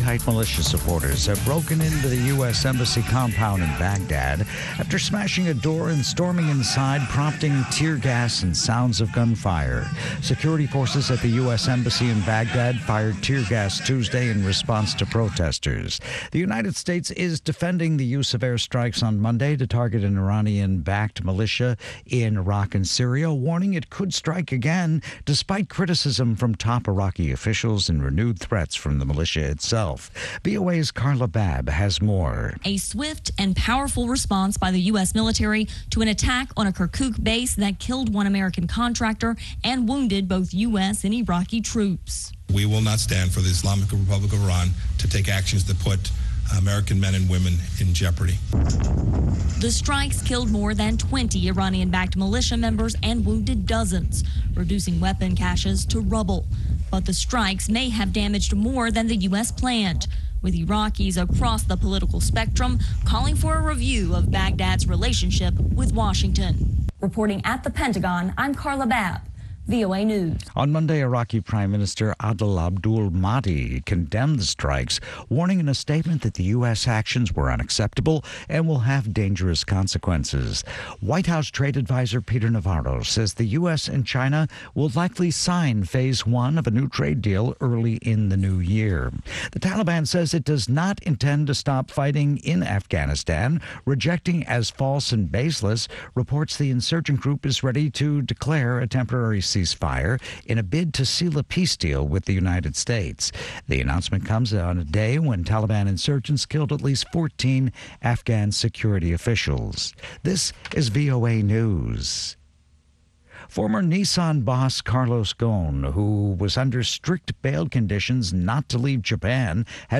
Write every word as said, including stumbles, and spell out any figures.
Shiite militia supporters have broken into the U S Embassy compound in Baghdad after smashing a door and storming inside, prompting tear gas and sounds of gunfire. Security forces at the U S Embassy in Baghdad fired tear gas Tuesday in response to protesters. The United States is defending the use of airstrikes on Monday to target an Iranian-backed militia in Iraq and Syria, warning it could strike again despite criticism from top Iraqi officials and renewed threats from the militia itself. V O A's Carla Babb has more. A swift and powerful response by the U S military to an attack on a Kirkuk base that killed one American contractor and wounded both U S and Iraqi troops. We will not stand for the Islamic Republic of Iran to take actions that put American men and women in jeopardy. The strikes killed more than twenty Iranian-backed militia members and wounded dozens, reducing weapon caches to rubble. But the strikes may have damaged more than the U S planned, with Iraqis across the political spectrum calling for a review of Baghdad's relationship with Washington. Reporting at the Pentagon, I'm Carla Babb, V O A News. On Monday, Iraqi Prime Minister Adel Abdul Mahdi condemned the strikes, warning in a statement that the U S actions were unacceptable and will have dangerous consequences. White House trade advisor Peter Navarro says the U S and China will likely sign phase one of a new trade deal early in the new year. The Taliban says it does not intend to stop fighting in Afghanistan, rejecting as false and baseless reports the insurgent group is ready to declare a temporary ceasefire in a bid to seal a peace deal with the United States. The announcement comes on a day when Taliban insurgents killed at least fourteen Afghan security officials. This is V O A News. Former Nissan boss Carlos Ghosn, who was under strict bail conditions not to leave Japan, has